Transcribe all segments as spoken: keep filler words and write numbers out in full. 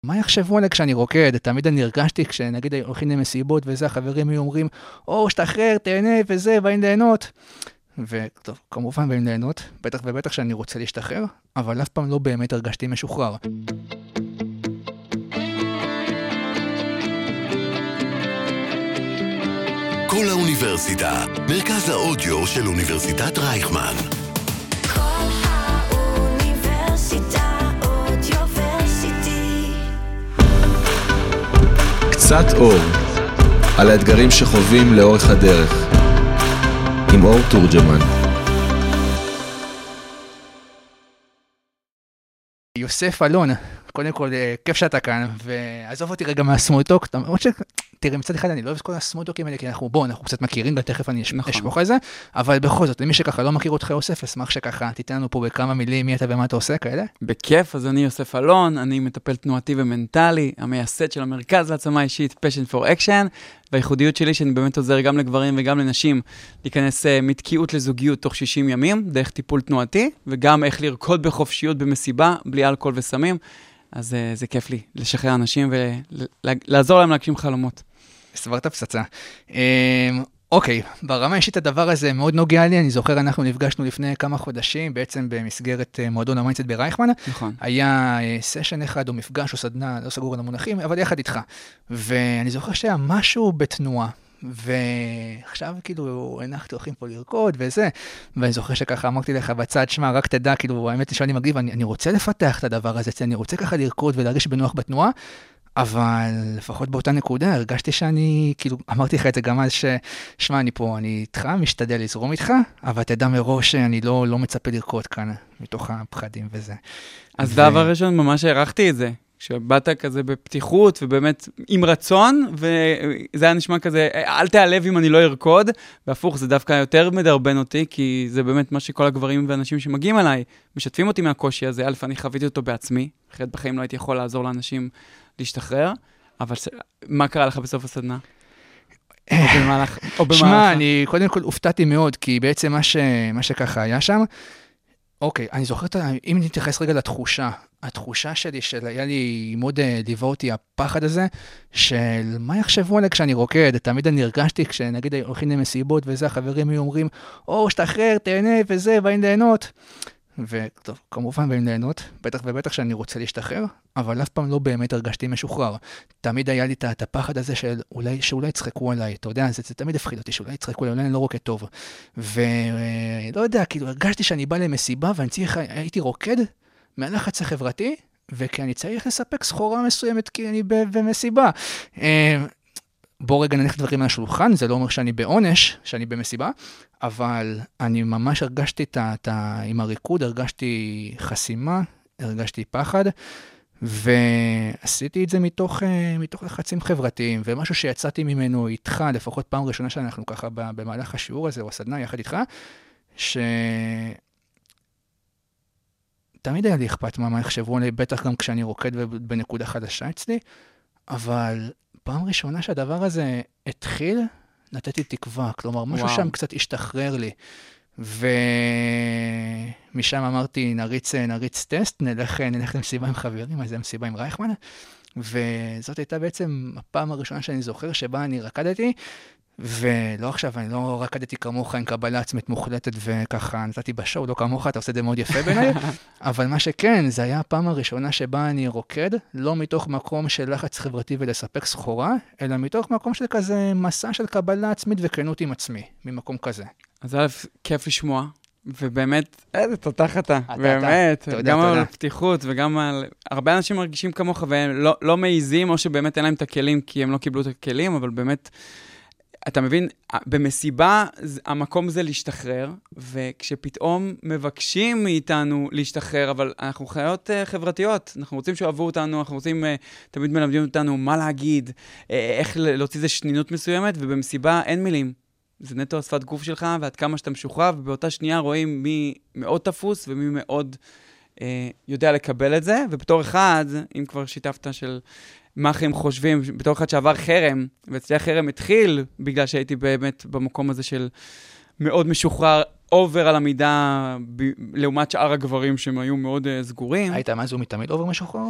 מה יחשבו עליי כשאני רוקד? תמיד אני הרגשתי כשנגיד הולכים למסיבות וזה, החברים היו אומרים, או, שתחרר, תהנה וזה, באים ליהנות. וטוב, כמובן באים ליהנות, בטח ובטח שאני רוצה להשתחרר, אבל אף פעם לא באמת הרגשתי משוחרר. כל האוניברסיטה, מרכז האודיו של אוניברסיטת רייכמן. כל האוניברסיטה אודיוורסיטי. קצת אור, על האתגרים שחווים לאורך הדרך, עם אור תורג'מן. יוסף אלון, קודם כל, כיף שאתה כאן, ועזוב אותי רגע מהסמולטוק, תראה, מצד אחד אני לא אוהב את כל הסמולטוקים האלה, כי אנחנו, בואו, אנחנו קצת מכירים, ותכף אני אשפוך על זה, אבל בכל זאת, למי שככה לא מכיר אותך יוסף, אשמח שככה תיתן לנו פה בכמה מילים מי אתה ומה אתה עושה, כאלה? בכיף, אז אני יוסף אלון, אני מטפל תנועתי ומנטלי, המייסד של המרכז להעצמה אישית, Passion for Action, והייחודיות שלי שאני באמת עוזר גם לגברים וגם לנשים להיכנס מתקיעות לזוגיות תוך שישים ימים, דרך טיפול תנועתי, וגם איך לרקוד בחופשיות במסיבה, בלי אלכוהול וסמים. אז זה כיף לי לשחרר אנשים ולעזור להם להגשים חלומות. סברת פצצה. אוקיי, ברמה האישית הדבר הזה מאוד נוגע לי, אני זוכר אנחנו נפגשנו לפני כמה חודשים, בעצם במסגרת מועדון המיינדסט ברייכמן. נכון. היה סשן אחד או מפגש או סדנה, לא סגור על המונחים, אבל יחד איתך. ואני זוכר שהיה משהו בתנועה. ועכשיו כאילו הנחנו הולכים פה לרקוד וזה, ואני זוכר שככה אמרתי לך בצד, שמה, רק תדע, כאילו האמת היא שאני מגריב, אני, אני רוצה לפתח את הדבר הזה, אני רוצה ככה לרקוד ולהרגיש בנוח בתנועה, אבל לפחות באותה נקודה הרגשתי שאני, כאילו אמרתי לך את זה גם אז ששמה, אני פה, אני איתך, משתדל לזרום איתך, אבל תדע מראש שאני לא, לא מצפה לרקוד כאן, מתוך הפחדים וזה. אז ו... דבר ראשון, ממש הערכתי את זה. שבאת כזה בפתיחות, ובאמת עם רצון, וזה היה נשמע כזה, אל תעלב אם אני לא ארקוד, והפוך, זה דווקא יותר מדרבן אותי, כי זה באמת מה שכל הגברים ואנשים שמגיעים אליי, משתפים אותי מהקושי הזה, אלף אני חוויתי אותו בעצמי, אחרת בחיים לא הייתי יכול לעזור לאנשים להשתחרר, אבל מה קרה לך בסוף הסדנה? או במהלך, או במהלך. שמע, אני קודם כל הופתעתי מאוד, כי בעצם מה, ש... מה שככה היה שם, אוקיי, אני זוכרת, אם נתייחס רגע לתחושה, התחושה שלי, של היה לי מאוד ליווה אותי הפחד הזה, של מה יחשבו עליי כשאני רוקד, תמיד אני הרגשתי, כשנגיד הולכים למסיבות וזה, החברים היו אומרים, או, שתחרר, תהנה וזה, באים ליהנות. וטוב, כמובן באים ליהנות, בטח ובטח שאני רוצה להשתחרר, אבל אף פעם לא באמת הרגשתי משוחרר. תמיד היה לי את הפחד הזה של אולי, שאולי צחקו עליי, אתה יודע, זה, זה תמיד הפחיד אותי, שאולי צחקו עליי, אולי אני לא רוקד טוב. ולא יודע, כאילו, הרגשתי שאני בא למסיבה, ואני צריך, הייתי רוקד מהלחץ החברתי, וכי אני צריך לספק סחורה מסוימת, כי אני במסיבה. בוא רגע נניח דברים על השולחן, זה לא אומר שאני בעונש, שאני במסיבה, אבל אני ממש הרגשתי את ה... עם הריקוד, הרגשתי חסימה, הרגשתי פחד, ועשיתי את זה מתוך, מתוך לחצים חברתיים, ומשהו שיצאתי ממנו איתך, לפחות פעם ראשונה שאנחנו ככה במהלך השיעור הזה, או הסדנה יחד איתך, ש... תמיד היה לי אכפת מה יחשבו עליי, בטח גם כשאני רוקד בנקודה חדשה אצלי, אבל פעם ראשונה שהדבר הזה התחיל, נתתי תקווה, כלומר, משהו וואו. שם קצת השתחרר לי, ומשם אמרתי, נריץ, נריץ טסט, נלך, נלך למסיבה עם חברים, אז זה מסיבה עם רייכמן, וזאת הייתה בעצם הפעם הראשונה שאני זוכר, שבה אני רקדתי, ולא עכשיו, אני לא רקדתי כמוך עם קבלה עצמית מוחלטת, וככה נתתי בשואו, לא כמוך, אתה עושה את זה מאוד יפה בעיניי, אבל מה שכן, זה היה הפעם הראשונה שבה אני רוקד, לא מתוך מקום של לחץ חברתי ולספק סחורה, אלא מתוך מקום של כזה מסע של קבלה עצמית וכנות עם עצמי, ממקום כזה. אז אלף, כיף לשמוע, ובאמת, איזה תותח אתה, באמת, גם על הפתיחות וגם על... הרבה אנשים מרגישים כמוך, והם לא, לא מעיזים, או שבאמת אין להם את הכלים, כי הם לא קיבלו את הכלים, אבל באמת... אתה מבין, במסיבה המקום זה להשתחרר, וכשפתאום מבקשים מאיתנו להשתחרר, אבל אנחנו חיות חברתיות, אנחנו רוצים שאוהבו אותנו, אנחנו רוצים, תמיד מלמדים אותנו מה להגיד, איך להוציא איזה שנינות מסוימת, ובמסיבה אין מילים. זה נטו השפת גוף שלך, ועד כמה שאתה משוחרר, ובאותה שנייה רואים מי מאוד תפוס, ומי מאוד אה, יודע לקבל את זה, ובתור אחד, אם כבר שיתפת של... מה אחרים חושבים, בתור אחד שעבר חרם, ואצלי החרם התחיל, בגלל שהייתי באמת במקום הזה של מאוד משוחרר, אובר על המידה, ב- לעומת שאר הגברים שהם היו מאוד uh, סגורים. היית מה זו מתמיד אובר משוחרר?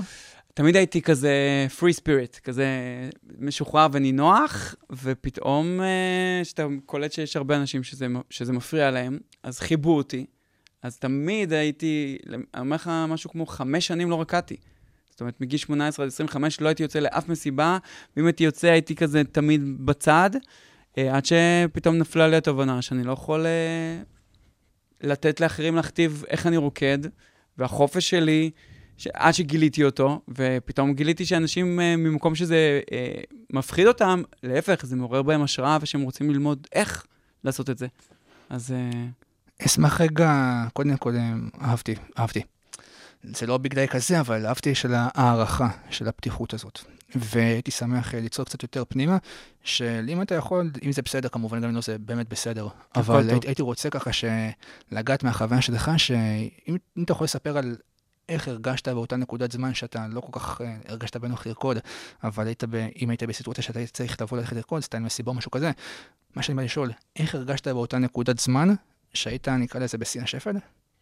תמיד הייתי כזה free spirit, כזה משוחרר ונינוח, ופתאום שאתה קולט שיש הרבה אנשים שזה, שזה מפריע להם, אז חיבו אותי. אז תמיד הייתי, אני אומר לך משהו כמו חמש שנים לא רקעתי. זאת אומרת, מגיל שמונה עשרה עד עשרים וחמש לא הייתי יוצא לאף מסיבה, ואם הייתי יוצא הייתי כזה תמיד בצד, עד שפתאום נפלה לי התובנה שאני לא יכול לתת לאחרים להכתיב איך אני רוקד, והחופש שלי, עד שגיליתי אותו, ופתאום גיליתי שאנשים ממקום שזה מפחיד אותם, להפך, זה מעורר בהם השראה, ושהם רוצים ללמוד איך לעשות את זה. אז... אשמח רגע, קודם כל, אהבתי, אהבתי. זה לא בגלל כזה, אבל אהבתי של הערכה, של הפתיחות הזאת. והייתי שמח ליצור קצת יותר פנימה, של אם אתה יכול, אם זה בסדר, כמובן, גם אם לא זה באמת בסדר. אבל הייתי, הייתי רוצה ככה שלגעת מהחוויה שלך, שאם אתה יכול לספר על איך הרגשת באותה נקודת זמן שאתה לא כל כך הרגשת בנוח לרקוד, אבל היית ב, אם היית בסיטואציה שאתה צריך לבוא ללכת לרקוד, סתם מסיבה או משהו כזה, מה שאני בא לשאול, איך הרגשת באותה נקודת זמן שהיית, נקרא לזה, בשיא השפל?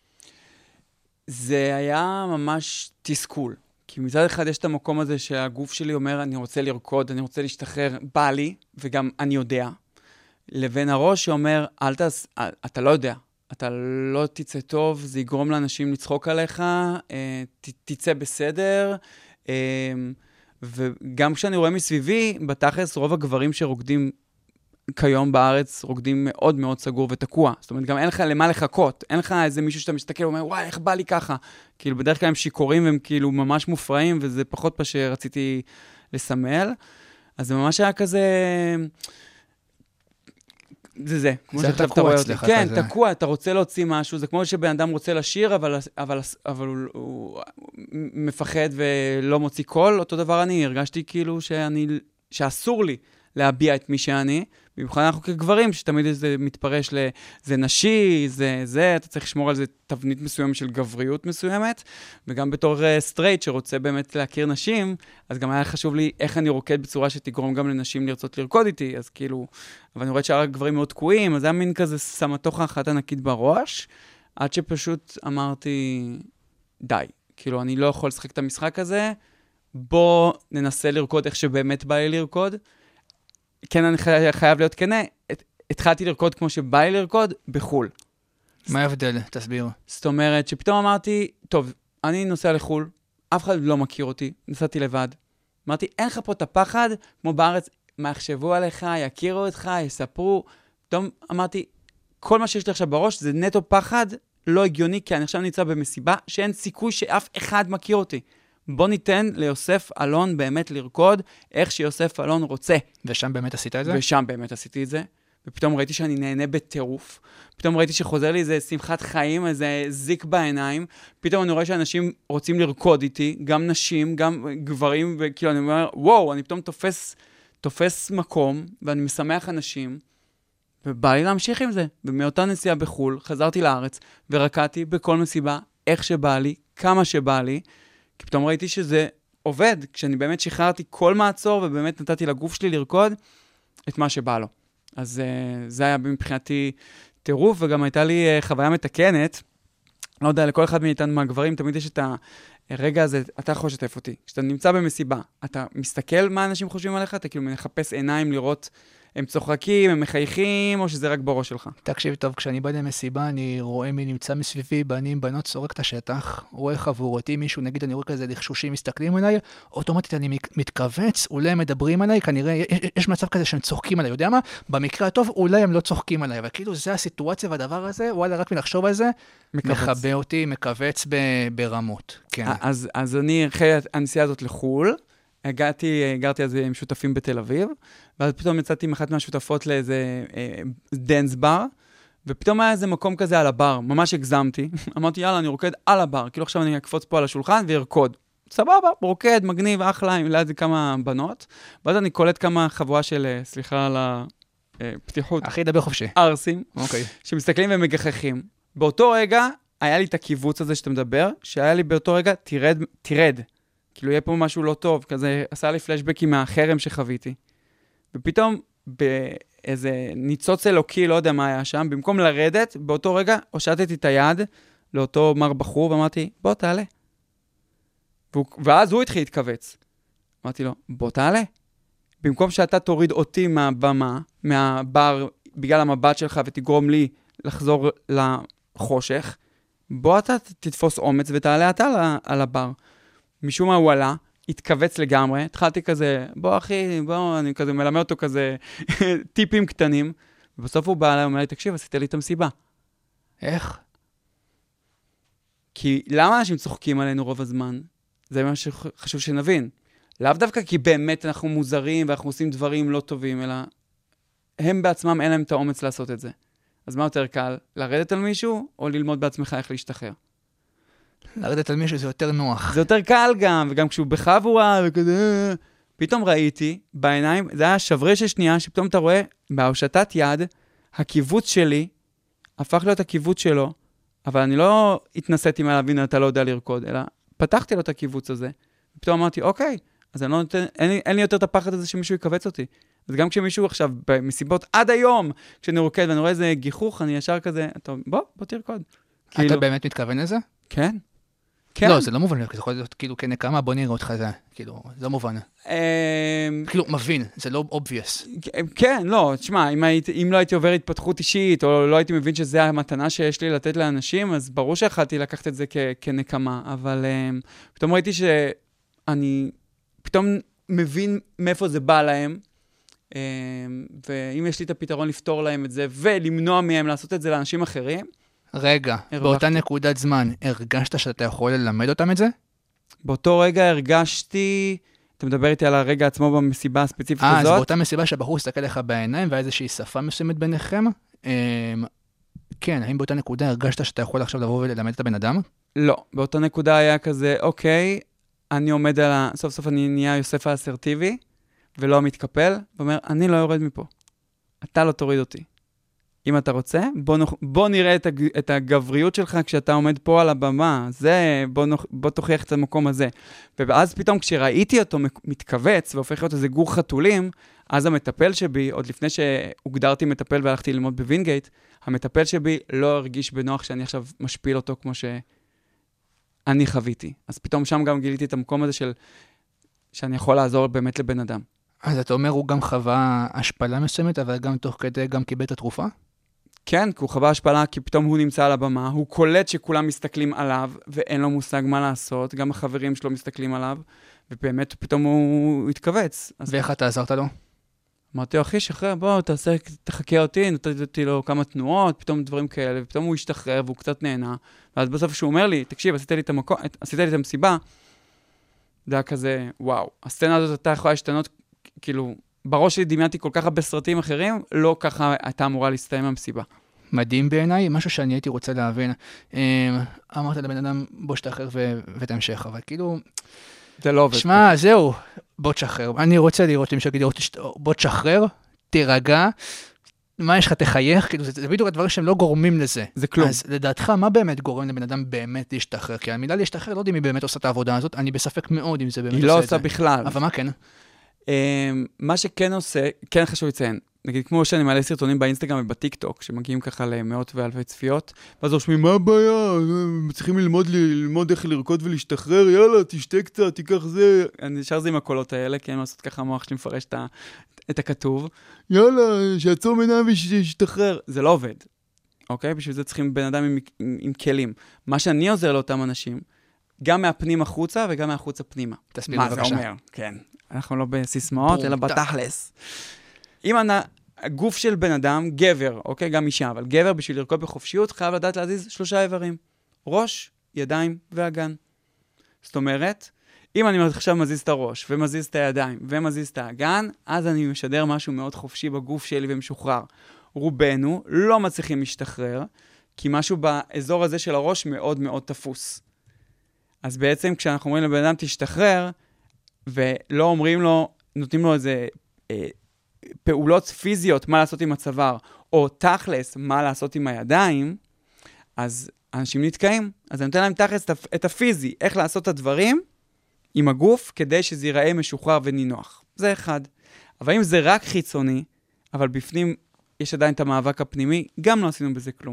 זה היה ממש תסכול. כי מצד אחד יש את המקום הזה שהגוף שלי אומר, אני רוצה לרקוד, אני רוצה להשתחרר, בא לי, וגם אני יודע. לבין הראש שאומר, אל תעש, אתה לא יודע. אתה לא תצא טוב, זה יגרום לאנשים לצחוק עליך, ת, תצא בסדר, וגם כשאני רואה מסביבי, בתכלס רוב הגברים שרוקדים כיום בארץ, רוקדים מאוד מאוד סגור ותקוע. זאת אומרת, גם אין לך למה לחכות, אין לך איזה מישהו שאתה מסתכל ואומר, וואי, איך בא לי ככה? כאילו, בדרך כלל הם שיכורים והם כאילו ממש מופרעים, וזה פחות מה שרציתי לסמל. אז זה ממש היה כזה... זה זה, כמו זה תקוע אצלך כן, כזה. תקוע, אתה רוצה להוציא משהו, זה כמו שבן אדם רוצה לשיר, אבל, אבל, אבל הוא, הוא מפחד ולא מוציא קול, אותו דבר אני, הרגשתי כאילו שאני, שאסור לי להביע את מי שאני, במיוחד אנחנו כגברים, שתמיד זה מתפרש לזה נשי, זה זה, אתה צריך לשמור על זה תבנית מסוימת של גבריות מסוימת, וגם בתור סטרייט שרוצה באמת להכיר נשים, אז גם היה חשוב לי איך אני רוקד בצורה שתגרום גם לנשים לרצות לרקוד איתי, אז כאילו, אבל אני רואה שהר הגברים מאוד תקועים, אז זה היה מין כזה סמטוחה אחת ענקית בראש, עד שפשוט אמרתי, די, כאילו אני לא יכול לשחק את המשחק הזה, בוא ננסה לרקוד איך שבאמת בא לי לרקוד, כן, אני חייב להיות כנה, התחלתי לרקוד כמו שבא לי לרקוד בחול. מה ההבדל? תסביר. זאת אומרת, שפתאום אמרתי, טוב, אני נוסע לחול, אף אחד לא מכיר אותי, נסעתי לבד. אמרתי, אין לך פה את הפחד, כמו בארץ, מה יחשבו עליך, יכירו אותך, יספרו. פתאום אמרתי, כל מה שיש לי עכשיו בראש זה נטו פחד, לא הגיוני, כי אני עכשיו נמצא במסיבה, שאין סיכוי שאף אחד מכיר אותי. בוא ניתן ליוסף אלון באמת לרקוד איך שיוסף אלון רוצה. ושם באמת עשית את זה? ושם באמת עשיתי את זה. ופתאום ראיתי שאני נהנה בטירוף. פתאום ראיתי שחוזר לי איזה שמחת חיים, איזה זיק בעיניים. פתאום אני רואה שאנשים רוצים לרקוד איתי, גם נשים, גם גברים, וכאילו אני אומר, וואו, אני פתאום תופס, תופס מקום, ואני משמח אנשים, ובא לי להמשיך עם זה. ומאותה נסיעה בחול, חזרתי לארץ, ורקעתי בכל מסיבה, איך שבא לי, כמה שבא לי, כי פתאום ראיתי שזה עובד, כשאני באמת שחררתי כל מעצור, ובאמת נתתי לגוף שלי לרקוד את מה שבא לו. אז uh, זה היה מבחינתי טירוף, וגם הייתה לי uh, חוויה מתקנת. לא יודע, לכל אחד מאיתנו מהגברים, תמיד יש את הרגע הזה, אתה יכול לשתף אותי. כשאתה נמצא במסיבה, אתה מסתכל מה אנשים חושבים עליך, אתה כאילו מחפש עיניים לראות, הם צוחקים, הם מחייכים, או שזה רק בראש שלך? תקשיב טוב, כשאני בא למסיבה, אני רואה מי נמצא מסביבי, בנים, בנות, צורק את השטח, רואה חבורתי, מישהו, נגיד, אני רואה כזה לחשושים, מסתכלים עליי, אוטומטית אני מתכווץ, אולי הם מדברים עליי, כנראה, יש מצב כזה שהם צוחקים עליי, יודע מה? במקרה הטוב, אולי הם לא צוחקים עליי, וכאילו זה הסיטואציה והדבר הזה, וואלה, רק מלחשוב על זה, מחבא אותי, מכווץ ברמות. כן. אז, אז אני, אחרי הנסיעה הזאת לחול, הגעתי, גרתי אז עם שותפים בתל אביב, ואז פתאום יצאתי עם אחת מהשותפות לאיזה אה, דנס בר, ופתאום היה איזה מקום כזה על הבר, ממש הגזמתי, אמרתי יאללה אני רוקד על הבר, כאילו עכשיו אני אקפוץ פה על השולחן וירקוד, סבבה, רוקד, מגניב, אחלה, עם ליד זה כמה בנות, ואז אני קולט כמה חבורה של, סליחה על הפתיחות, אחי דבר חופשי, ארסים, אוקיי. שמסתכלים ומגחכים, באותו רגע היה לי את הקיבוץ הזה שאתה מדבר, שהיה לי באותו רגע תירד, תירד, כאילו יהיה פה משהו לא טוב, כזה עשה לי פלשבקים מהחרם שחוויתי. ופתאום באיזה ניצוץ אלוקי, לא יודע מה היה שם, במקום לרדת, באותו רגע הושטתי את היד לאותו מר בחור, ואמרתי, בוא תעלה. והוא, ואז הוא התחיל להתכווץ. אמרתי לו, בוא תעלה. במקום שאתה תוריד אותי מהבמה, מהבר, בגלל המבט שלך, ותגרום לי לחזור לחושך, בוא אתה תתפוס אומץ ותעלה אתה על הבר. משום מה הוא עלה, התכווץ לגמרי, התחלתי כזה, בוא אחי, בוא, אני כזה מלמד אותו כזה טיפים קטנים, ובסוף הוא בא אליי, הוא אומר לי, תקשיב, עשית לי את המסיבה. איך? כי למה אנשים צוחקים עלינו רוב הזמן? זה מה שחשוב שנבין. לאו דווקא כי באמת אנחנו מוזרים ואנחנו עושים דברים לא טובים, אלא הם בעצמם אין להם את האומץ לעשות את זה. אז מה יותר קל? לרדת על מישהו או ללמוד בעצמך איך להשתחרר? לרדת על מישהו זה יותר נוח. זה יותר קל גם, וגם כשהוא בחבורה וכזה, פתאום ראיתי בעיניים, זה היה שברי של שנייה, שפתאום אתה רואה בהושטת יד, הקיבוץ שלי הפך להיות הקיבוץ שלו, אבל אני לא התנסיתי מה להבין, אתה לא יודע לרקוד, אלא פתחתי לו את הקיבוץ הזה, ופתאום אמרתי, אוקיי, אז אני לא נותן, אין לי, אין לי יותר את הפחד הזה שמישהו יקבץ אותי. אז גם כשמישהו עכשיו, במסיבות עד היום, כשאני רוקד ואני רואה איזה גיחוך, אני ישר כזה, טוב, בוא, בוא תרקוד. אתה כאילו... באמת מתכוון לזה? כן. כן. לא, זה לא מובן, זה יכול להיות כאילו כנקמה, בוא נראה אותך זה, כאילו, זה לא מובן. כאילו, מבין, זה לא obvious. כן, לא, תשמע, אם, היית, אם לא הייתי עובר התפתחות אישית, או לא הייתי מבין שזה המתנה שיש לי לתת לאנשים, אז ברור שיכלתי לקחת את זה כ, כנקמה, אבל um, פתאום ראיתי שאני פתאום מבין מאיפה זה בא להם, um, ואם יש לי את הפתרון לפתור להם את זה, ולמנוע מהם לעשות את זה לאנשים אחרים, רגע, באותה נקודת זמן, הרגשת שאתה יכול ללמד אותם את זה? באותו רגע הרגשתי, אתה מדבר איתי על הרגע עצמו במסיבה הספציפית הזאת? אה, אז באותה מסיבה שהבחור הסתכל לך בעיניים, והיה איזושהי שפה מסוימת ביניכם, כן, האם באותה נקודה הרגשת שאתה יכול עכשיו לבוא וללמד את הבן אדם? לא, באותה נקודה היה כזה, אוקיי, אני עומד על ה... סוף סוף אני נהיה יוסף האסרטיבי, ולא מתקפל, ואומר, אני לא יורד מפה. אתה לא תוריד אותי. אם אתה רוצה, בוא, נוח... בוא נראה את, הג... את הגבריות שלך כשאתה עומד פה על הבמה, זה, בוא, נוח... בוא תוכיח את המקום הזה. ואז פתאום כשראיתי אותו מתכווץ והופך להיות איזה גור חתולים, אז המטפל שבי, עוד לפני שהוגדרתי מטפל והלכתי ללמוד בווינגייט, המטפל שבי לא הרגיש בנוח שאני עכשיו משפיל אותו כמו שאני חוויתי. אז פתאום שם גם גיליתי את המקום הזה של שאני יכול לעזור באמת לבן אדם. אז אתה אומר, הוא גם חווה השפלה מסוימת, אבל גם תוך כדי גם קיבל את התרופה? כן, כי הוא חווה השפלה, כי פתאום הוא נמצא על הבמה, הוא קולט שכולם מסתכלים עליו, ואין לו מושג מה לעשות, גם החברים שלו מסתכלים עליו, ובאמת פתאום הוא התכווץ. ואיך אתה עזרת לו? אמרתי לו, אחי, שחרר, בוא, תעשה, תחכה אותי, נתתי לו כמה תנועות, פתאום דברים כאלה, ופתאום הוא השתחרר, והוא קצת נהנה, ואז בסוף שהוא אומר לי, תקשיב, עשית לי את המקום, עשית לי את המסיבה, זה היה כזה, וואו, הסצנה הזאת הייתה יכולה להשתנות, כאילו, בראש שלי דמיינתי כל כך הרבה סרטים אחרים, לא ככה הייתה אמורה להסתיים המסיבה. מדהים בעיניי, משהו שאני הייתי רוצה להבין. אמרת לבן אדם, בוא שתחרר ותמשך, אבל כאילו... זה לא עובד. שמע, זהו, בוא תשחרר. אני רוצה לראות אם שגידי, בוא תשחרר, תירגע, מה יש לך, תחייך, כאילו, זה בדיוק הדברים שהם לא גורמים לזה. זה כלום. אז לדעתך, מה באמת גורם לבן אדם באמת להשתחרר? כי המילה להשתחרר, לא יודע אם היא באמת עושה את העבודה הזאת, אני בספק מאוד אם זה באמת עושה את זה. היא לא עושה בכלל. אבל מה כן? מה שכן עושה, כן חשוב לציין, נגיד כמו שאני מעלה סרטונים באינסטגרם ובטיקטוק, שמגיעים ככה למאות ואלפי צפיות, ואז רושמים, מה הבעיה? צריכים ללמוד, ללמוד איך לרקוד ולהשתחרר, יאללה, תשתה קצת, תיקח זה. אני נשאר זה עם הקולות האלה, כי אני לעשות ככה המוח שלי מפרש את, את הכתוב. יאללה, שיעצור מנהל וישתחרר. זה לא עובד, אוקיי? בשביל זה צריכים בן אדם עם, עם, עם כלים. מה שאני עוזר לאותם אנשים, גם מהפנים החוצה וגם מהחוצה פנימה. תסביר בבקשה. מה זה אומר? כן. אנחנו לא בסיסמאות, אלא בתכלס. אם הגוף של בן אדם, גבר, אוקיי, גם אישה, אבל גבר בשביל לרקוד בחופשיות, חייב לדעת להזיז שלושה איברים. ראש, ידיים ואגן. זאת אומרת, אם אני עכשיו מזיז את הראש, ומזיז את הידיים, ומזיז את האגן, אז אני משדר משהו מאוד חופשי בגוף שלי ומשוחרר. רובנו לא מצליחים להשתחרר, כי משהו באזור הזה של הראש מאוד מאוד תפוס. אז בעצם כשאנחנו אומרים לבן אדם תשתחרר, ולא אומרים לו, נותנים לו איזה אה, פעולות פיזיות, מה לעשות עם הצוואר, או תכלס, מה לעשות עם הידיים, אז אנשים נתקעים. אז אני נותן להם תכלס את הפיזי, איך לעשות את הדברים עם הגוף, כדי שזה ייראה משוחרר ונינוח. זה אחד. אבל אם זה רק חיצוני, אבל בפנים יש עדיין את המאבק הפנימי, גם לא עשינו בזה כלום.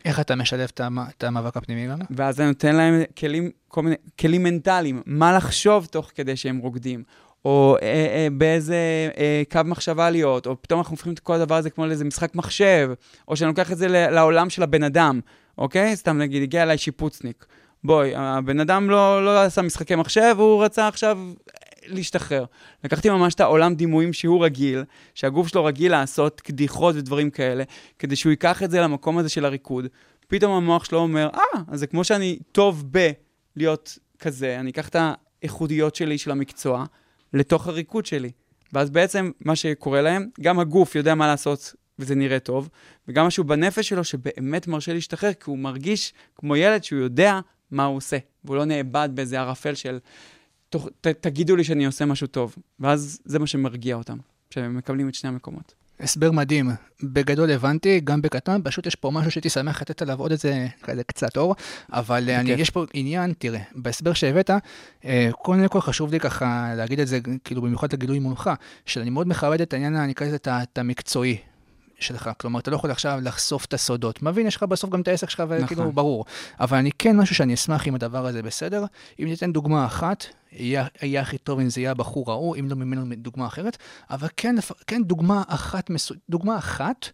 איך אתה משלב את המאבק הפנימי גם? ואז אני נותן להם כלים, כל מיני, כלים מנטליים, מה לחשוב תוך כדי שהם רוקדים, או אה, אה, באיזה אה, קו מחשבה להיות, או פתאום אנחנו הופכים את כל הדבר הזה כמו לאיזה משחק מחשב, או שאני לוקח את זה לעולם של הבן אדם, אוקיי? סתם נגיד, הגיע אליי שיפוצניק. בואי, הבן אדם לא, לא עשה משחקי מחשב, הוא רצה עכשיו להשתחרר. לקחתי ממש את העולם דימויים שהוא רגיל, שהגוף שלו רגיל לעשות קדיחות ודברים כאלה, כדי שהוא ייקח את זה למקום הזה של הריקוד. פתאום המוח שלו אומר, אה, אז זה כמו שאני טוב בלהיות כזה, אני אקח את האיכותיות שלי של המקצוע, לתוך הריקוד שלי. ואז בעצם מה שקורה להם, גם הגוף יודע מה לעשות וזה נראה טוב, וגם משהו בנפש שלו שבאמת מרשה להשתחרר, כי הוא מרגיש כמו ילד שהוא יודע מה הוא עושה, והוא לא נאבד באיזה ערפל של תוך, ת, תגידו לי שאני עושה משהו טוב. ואז זה מה שמרגיע אותם, שהם מקבלים את שני המקומות. הסבר מדהים. בגדול הבנתי, גם בקטן, פשוט יש פה משהו שהייתי שמח לתת עליו עוד איזה קצת אור, אבל אני, יש פה עניין, תראה, בהסבר שהבאת, קודם כל חשוב לי ככה להגיד את זה, כאילו במיוחד לגילוי מולך, שאני מאוד מכבד את העניין, אני אקרא לזה את המקצועי שלך, כלומר, אתה לא יכול עכשיו לחשוף את הסודות. מבין, יש לך בסוף גם את העסק שלך, וכאילו ברור. אבל אני כן משהו שאני אשמח אם הדבר הזה בסדר. אם ניתן דוגמה אחת, יהיה, יהיה הכי טוב אם זה יהיה בחור ראו, אם לא ממנו דוגמה אחרת, אבל כן, כן דוגמה אחת, דוגמה אחת,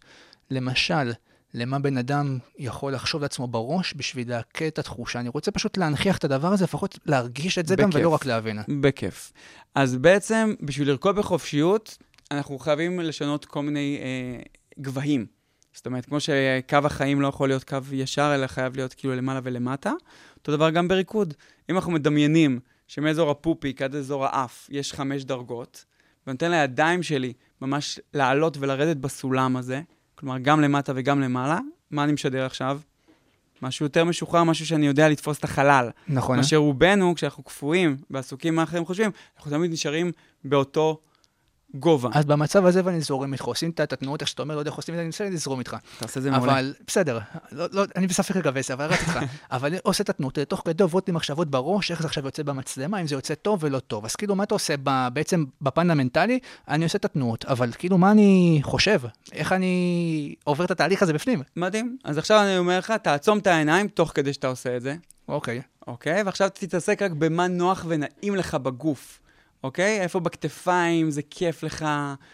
למשל, למה בן אדם יכול לחשוב לעצמו בראש בשביל להקל את התחושה. אני רוצה פשוט להנכיח את הדבר הזה, לפחות להרגיש את זה בכיף. גם ולא רק להבין. בכיף. אז בעצם, בשביל לרקוד בחופשיות, אנחנו חייבים לשנות כל מיני אה, גבהים. זאת אומרת, כמו שקו החיים לא יכול להיות קו ישר, אלא חייב להיות כאילו למעלה ולמטה. אותו דבר גם בריקוד. אם אנחנו מדמיינים שמאזור הפופיק עד אזור האף יש חמש דרגות, ונותן לידיים שלי ממש לעלות ולרדת בסולם הזה, כלומר גם למטה וגם למעלה, מה אני משדר עכשיו? משהו יותר משוחרר, משהו שאני יודע לתפוס את החלל. נכון. מה שרובנו, כשאנחנו קפואים בעסוקים מה אחרים חושבים, אנחנו תמיד נשארים באותו גובה. אז במצב הזה ואני זורם איתך, עושים את התנועות, איך שאתה אומר, לא יודע איך עושים את זה, אני מנסה לזרום איתך. אתה עושה זה מעולה. אבל בסדר, לא, לא, אני בספק לגבי זה, אבל רק איתך. אבל אני עושה את התנועות, תוך כדי עוברות לי מחשבות בראש, איך זה עכשיו יוצא במצלמה, אם זה יוצא טוב ולא טוב. אז כאילו, מה אתה עושה בעצם בפן המנטלי? אני עושה את התנועות, אבל כאילו, מה אני חושב? איך אני עובר את התהליך הזה בפנים? מדהים. אז עכשיו אני אומר לך, תעצום את העיניים תוך כדי שאתה עושה את זה. אוקיי. אוקיי, ועכשיו תתעסק רק במה נוח ונעים לך בגוף. אוקיי? איפה בכתפיים, זה כיף לך,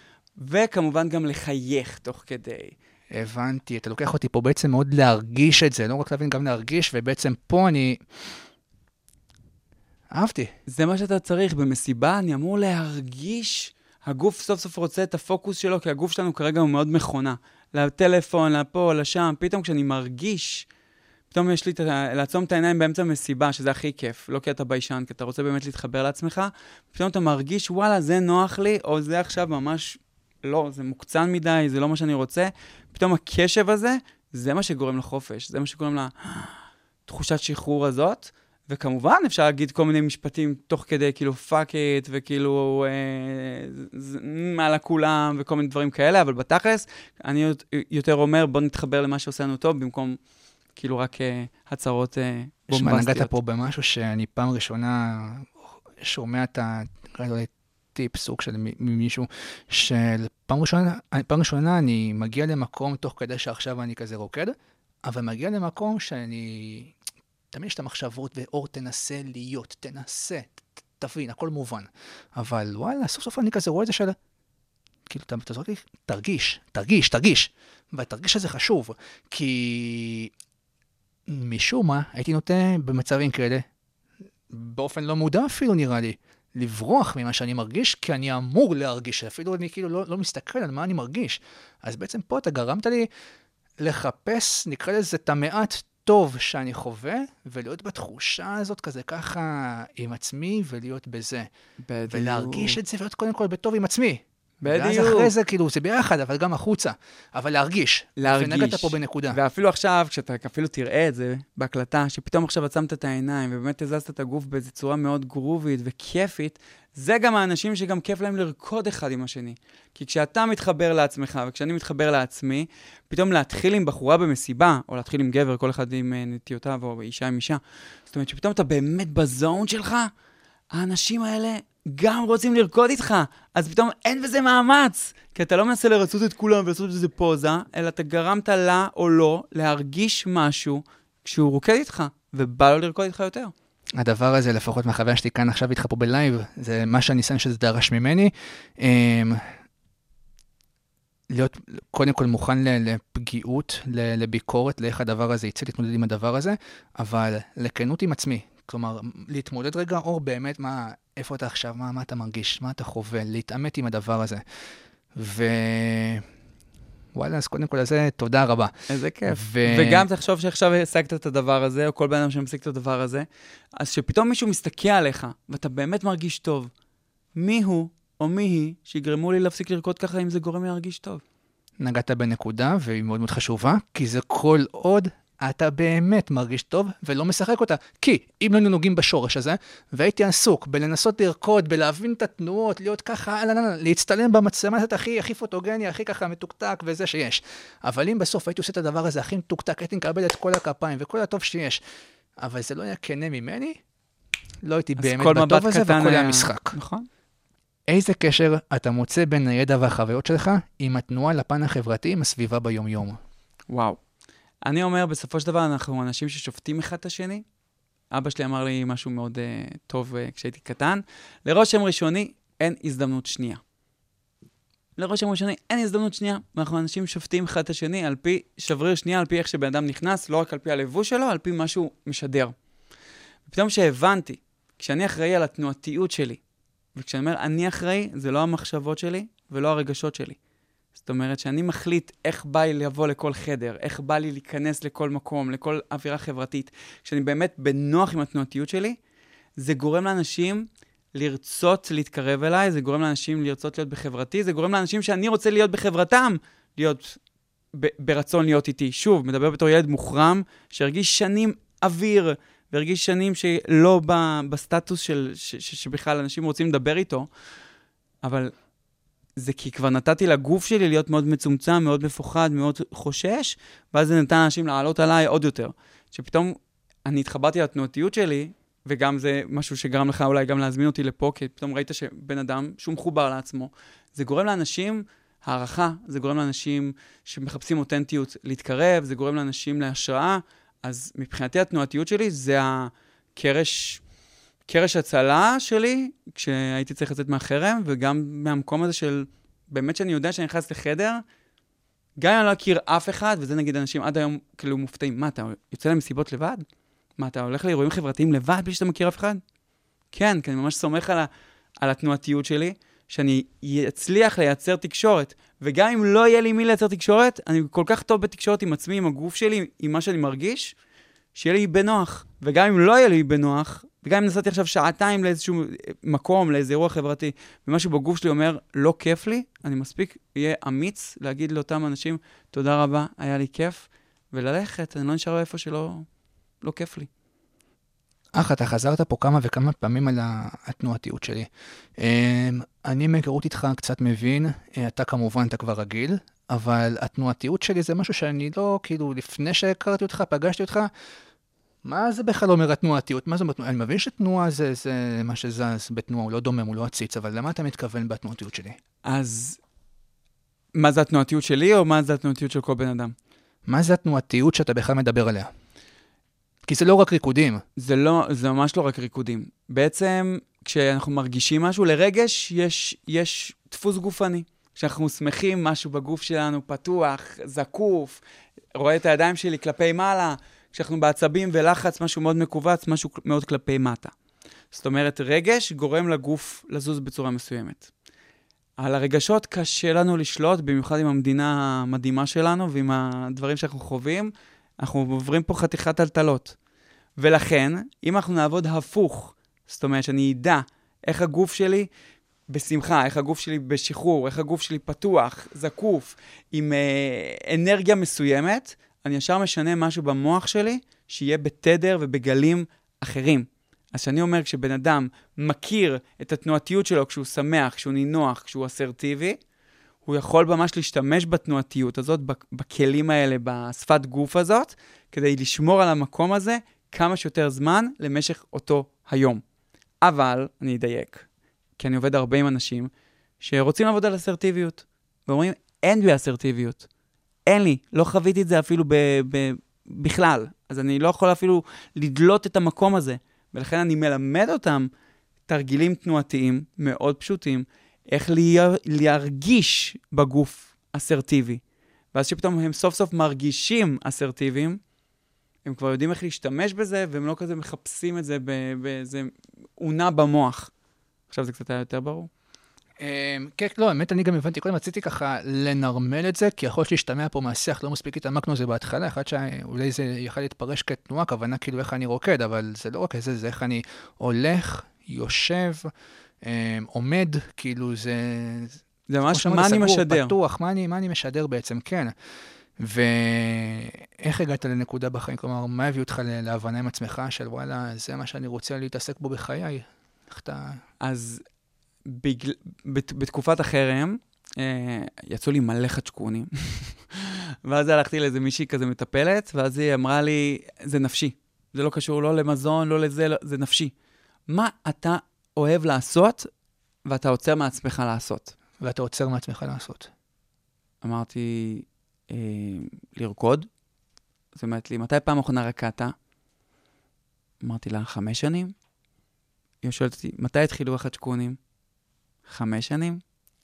וכמובן גם לחייך תוך כדי. הבנתי, אתה לוקח אותי פה בעצם מאוד להרגיש את זה, לא רק להבין, גם להרגיש, ובעצם פה אני... אהבתי. זה מה שאתה צריך, במסיבה אני אמור להרגיש, הגוף סוף סוף רוצה את הפוקוס שלו, כי הגוף שלנו כרגע הוא מאוד מכונה. לטלפון, לפה, לשם, פתאום כשאני מרגיש... פתאום יש לי לעצום את העיניים באמצע מסיבה, שזה הכי כיף, לא כי אתה ביישן, כי אתה רוצה באמת להתחבר לעצמך, פתאום אתה מרגיש, וואלה, זה נוח לי, או זה עכשיו ממש, לא, זה מוקצן מדי, זה לא מה שאני רוצה. פתאום הקשב הזה, זה מה שגורם לחופש, זה מה שגורם לתחושת שחרור הזאת, וכמובן אפשר להגיד כל מיני משפטים תוך כדי, כאילו fuck it, וכאילו אה, מעלה כולם, וכל מיני דברים כאלה, אבל בתכלס, אני יותר אומר, בוא נתחבר למה שעושה לנו טוב, במקום... כאילו רק uh, הצהרות uh, בומבסטיות. נגעת פה במשהו שאני פעם ראשונה שומע את הטיפ סוג של מישהו, של פעם ראשונה, פעם ראשונה אני מגיע למקום תוך כדי שעכשיו אני כזה רוקד, אבל מגיע למקום שאני, תמיד יש את המחשבות ואור תנסה להיות, תנסה, תבין, הכל מובן. אבל וואלה, סוף סוף אני כזה רואה את זה של... כאילו, אתה זורק לי, תרגיש, תרגיש, תרגיש. והתרגיש הזה חשוב, כי... משום מה, הייתי נוטה במצבים כאלה, באופן לא מודע אפילו נראה לי, לברוח ממה שאני מרגיש, כי אני אמור להרגיש, אפילו אני כאילו לא, לא מסתכל על מה אני מרגיש. אז בעצם פה אתה גרמת לי לחפש, נקרא לזה, את המעט טוב שאני חווה, ולהיות בתחושה הזאת כזה ככה עם עצמי, ולהיות בזה. בדיוק. ולהרגיש את זה, ולהיות קודם כל בטוב עם עצמי. בדיוק. ואז אחרי זה, כאילו, זה ביחד, אבל גם החוצה. אבל להרגיש. להרגיש. ונגעת פה בנקודה. ואפילו עכשיו, כשאתה אפילו תראה את זה בהקלטה, שפתאום עכשיו עצמת את העיניים, ובאמת הזזת את הגוף באיזו צורה מאוד גרובית וכיפית, זה גם האנשים שגם כיף להם לרקוד אחד עם השני. כי כשאתה מתחבר לעצמך, וכשאני מתחבר לעצמי, פתאום להתחיל עם בחורה במסיבה, או להתחיל עם גבר, כל אחד עם נטיותיו, או אישה עם אישה. זאת אומרת, שפתאום אתה באמת בזון שלך, האנשים האלה גם רוצים לרקוד איתך, אז פתאום אין בזה מאמץ, כי אתה לא מנסה לרצות את כולם ולעשות איזה פוזה, אלא אתה גרמת לה או לא להרגיש משהו כשהוא רוקד איתך, ובא לו לרקוד איתך יותר. הדבר הזה, לפחות מהחוויה שלי כאן עכשיו איתך פה בלייב, זה מה שאני שם שזה דרש ממני. להיות קודם כל מוכן לפגיעות, לביקורת, לאיך הדבר הזה יצא להתמודד עם הדבר הזה, אבל לכנות עם עצמי. כלומר, להתמודד רגע, אור באמת, מה, איפה אתה עכשיו, מה, מה אתה מרגיש, מה אתה חווה, להתעמת עם הדבר הזה. ו... וואלה, אז קודם כל לזה, תודה רבה. איזה כיף. ו... וגם תחשוב שעכשיו השגת את הדבר הזה, או כל בן אדם שמשיג את הדבר הזה, אז שפתאום מישהו מסתכל עליך, ואתה באמת מרגיש טוב, מי הוא או מי היא שיגרמו לי להפסיק לרקוד ככה אם זה גורם לי להרגיש טוב? נגעת בנקודה, והיא מאוד מאוד חשובה, כי זה כל עוד אתה באמת מרגיש טוב ולא משחק אותה. כי אם לא נוגעים בשורש הזה, והייתי עסוק בלנסות לרקוד, בלהבין את התנועות, להיות ככה, להצטלם במצלמה הכי, הכי פוטוגני, הכי ככה מתוקתק וזה שיש. אבל אם בסוף הייתי עושה את הדבר הזה הכי מתוקתק, הייתי מקבל את כל הכפיים וכל הטוב שיש, אבל זה לא היה כנה ממני, לא הייתי באמת בטוב הזה וכל היה משחק. נכון. איזה קשר אתה מוצא בין הידע והחוויות שלך עם התנועה לפן החברתי עם הסביבה ביום יום? וואו. אני אומר, בסופו של דבר, אנחנו אנשים ששופטים אחד את השני. אבא שלי אמר לי משהו מאוד uh, טוב uh, כשהייתי קטן. לרושם ראשוני, אין הזדמנות שנייה. לרושם ראשוני, אין הזדמנות שנייה. אנחנו אנשים שופטים אחד את השני על פי שבריר שנייה, על פי איך שבן אדם נכנס, לא רק על פי הלבוש שלו, על פי משהו משדר. ופתאום שהבנתי, כשאני אחראי על התנועתיות שלי, וכשאני אומר, אני אחראי, זה לא המחשבות שלי ולא הרגשות שלי. זאת אומרת שאני מחליט איך בא לי לבוא לכל חדר, איך בא לי להיכנס לכל מקום, לכל אווירה חברתית. כשאני באמת בנוח עם התנועתיות שלי, זה גורם לאנשים לרצות להתקרב אליי, זה גורם לאנשים לרצות להיות בחברתי, זה גורם לאנשים שאני רוצה להיות בחברתם, להיות ב- ברצון להיות איתי. שוב, מדבר בתור ילד מוחרם, שהרגיש שנים אוויר, והרגיש שנים שלא ב- בסטטוס של, ש- ש- שבכלל אנשים רוצים לדבר איתו, אבל זה כי כבר נתתי לגוף שלי להיות מאוד מצומצם, מאוד מפוחד, מאוד חושש, ואז זה נתן לאנשים לעלות עליי עוד יותר. שפתאום אני התחברתי לתנועתיות שלי, וגם זה משהו שגרם לך אולי גם להזמין אותי לפה, כי פתאום ראית שבן אדם שהוא מחובר לעצמו. זה גורם לאנשים הערכה, זה גורם לאנשים שמחפשים אותנטיות להתקרב, זה גורם לאנשים להשראה, אז מבחינתי התנועתיות שלי זה הקרש... קרש הצלה שלי, כשהייתי צריך לצאת מהחרם, וגם מהמקום הזה של, באמת שאני יודע שאני נכנס לחדר, גם אם אני לא אכיר אף אחד, וזה נגיד אנשים עד היום כאילו מופתעים, מה, אתה יוצא למסיבות לבד? מה, אתה הולך לאירועים חברתיים לבד בלי שאתה מכיר אף אחד? כן, כי אני ממש סומך על, ה, על התנועתיות שלי, שאני אצליח לייצר תקשורת, וגם אם לא יהיה לי מי לייצר תקשורת, אני כל כך טוב בתקשורת עם עצמי, עם הגוף שלי, עם מה שאני מרגיש, שיהיה לי בנוח. וגם אם לא יהיה לי בנוח, וגם אם נסעתי עכשיו שעתיים לאיזשהו מקום, לאיזה אירוע חברתי, ומשהו בגוף שלי אומר, לא כיף לי, אני מספיק יהיה אמיץ להגיד לאותם אנשים, תודה רבה, היה לי כיף, וללכת, אני לא נשאר איפה שלא לא כיף לי. אך, אתה חזרת פה כמה וכמה פעמים על התנועתיות שלי. אני מהיכרות איתך קצת מבין, אתה כמובן, אתה כבר רגיל, אבל התנועתיות שלי זה משהו שאני לא, כאילו, לפני שהכרתי אותך, פגשתי אותך, מה זה בכלל אומר התנועתיות? מה זה בתנועה? אני מבין שתנועה זה, זה מה שזז בתנועה, הוא לא דומם, הוא לא עציץ, אבל למה אתה מתכוון בתנועתיות שלי? אז מה זה התנועתיות שלי, או מה זה התנועתיות של כל בן אדם? מה זה התנועתיות שאתה בכלל מדבר עליה? כי זה לא רק ריקודים. זה לא, זה ממש לא רק ריקודים. בעצם, כשאנחנו מרגישים משהו, לרגש יש, יש דפוס גופני. כשאנחנו שמחים, משהו בגוף שלנו פתוח, זקוף, רואה את הידיים שלי כלפי מעלה, כשאנחנו בעצבים ולחץ, משהו מאוד מקובץ, משהו מאוד כלפי מטה. זאת אומרת, רגש גורם לגוף לזוז בצורה מסוימת. על הרגשות קשה לנו לשלוט, במיוחד עם המדינה המדהימה שלנו, ועם הדברים שאנחנו חווים, אנחנו עוברים פה חתיכת טלטלות. ולכן, אם אנחנו נעבוד הפוך, זאת אומרת שאני אדע איך הגוף שלי בשמחה, איך הגוף שלי בשחרור, איך הגוף שלי פתוח, זקוף, עם אה, אנרגיה מסוימת, אני ישר משנה משהו במוח שלי, שיהיה בתדר ובגלים אחרים. אז שאני אומר, כשבן אדם מכיר את התנועתיות שלו, כשהוא שמח, כשהוא נינוח, כשהוא אסרטיבי, הוא יכול ממש להשתמש בתנועתיות הזאת, בכלים האלה, בשפת גוף הזאת, כדי לשמור על המקום הזה כמה שיותר זמן למשך אותו היום. אבל, אני אדייק, כי אני עובד הרבה עם אנשים שרוצים לעבוד על אסרטיביות, ואומרים, אין בי אסרטיביות. אין לי, לא חוויתי את זה אפילו ב, ב, בכלל. אז אני לא יכול אפילו לדלות את המקום הזה. ולכן אני מלמד אותם תרגילים תנועתיים מאוד פשוטים, איך להרגיש בגוף אסרטיבי. ואז שפתאום הם סוף סוף מרגישים אסרטיביים, הם כבר יודעים איך להשתמש בזה, והם לא כזה מחפשים את זה באיזה עונה במוח. עכשיו זה קצת היה יותר ברור. כן, לא, באמת אני גם הבנתי, קודם רציתי ככה לנרמל את זה, כי יכול להיות להשתמע פה מהשיח, לא מספיק התעמקנו זה בהתחלה, אחד שאולי זה יכל להתפרש כתנועה, כוונה כאילו איך אני רוקד, אבל זה לא רק זה, זה איך אני הולך, יושב, עומד, כאילו זה... זה ממש מה אני משדר. פתוח, מה אני, מה אני משדר בעצם, כן. ואיך הגעת לנקודה בחיים? כלומר, מה הביא אותך להבנה עם עצמך של וואלה, זה מה שאני רוצה להתעסק בו בחיי? איך אתה... אז בגל... בת... בתקופת החרם, אה, יצאו לי מלא חדשקונים. ואז הלכתי לאיזה מישהי כזה מטפלת, ואז היא אמרה לי, זה נפשי. זה לא קשור לא למזון, לא לזה, לא... זה נפשי. מה אתה אוהב לעשות, ואתה עוצר מעצמך לעשות? ואתה עוצר מעצמך לעשות. אמרתי, אה, לרקוד. זאת אומרת לי, מתי פעם אחרונה רקעת? אמרתי לה, חמש שנים? היא שואלת אותי, מתי התחילו החדשקונים? חמש שנים?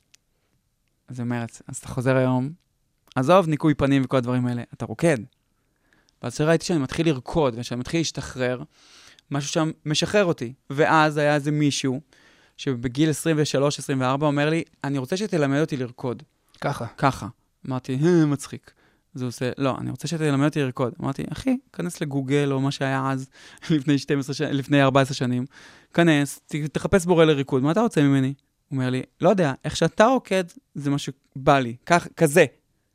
אז היא אומרת, אז אתה חוזר היום, עזוב, ניקוי פנים וכל הדברים האלה, אתה רוקד. ואז שראיתי שאני מתחיל לרקוד, ושאני מתחיל להשתחרר, משהו שם משחרר אותי. ואז היה איזה מישהו, שבגיל עשרים ושלוש עשרים וארבע אומר לי, אני רוצה שתלמד אותי לרקוד. ככה. ככה. אמרתי, מצחיק. אז הוא עושה, לא, אני רוצה שתלמד אותי לרקוד. אמרתי, אחי, כנס לגוגל או מה שהיה אז, לפני שתים עשרה שנים, לפני ארבע עשרה שנים. כנס, תחפש בורא לריקוד. מה אתה רוצה ממני? הוא אומר לי, לא יודע, איך שאתה רוקד, זה מה שבא לי. כך, כזה.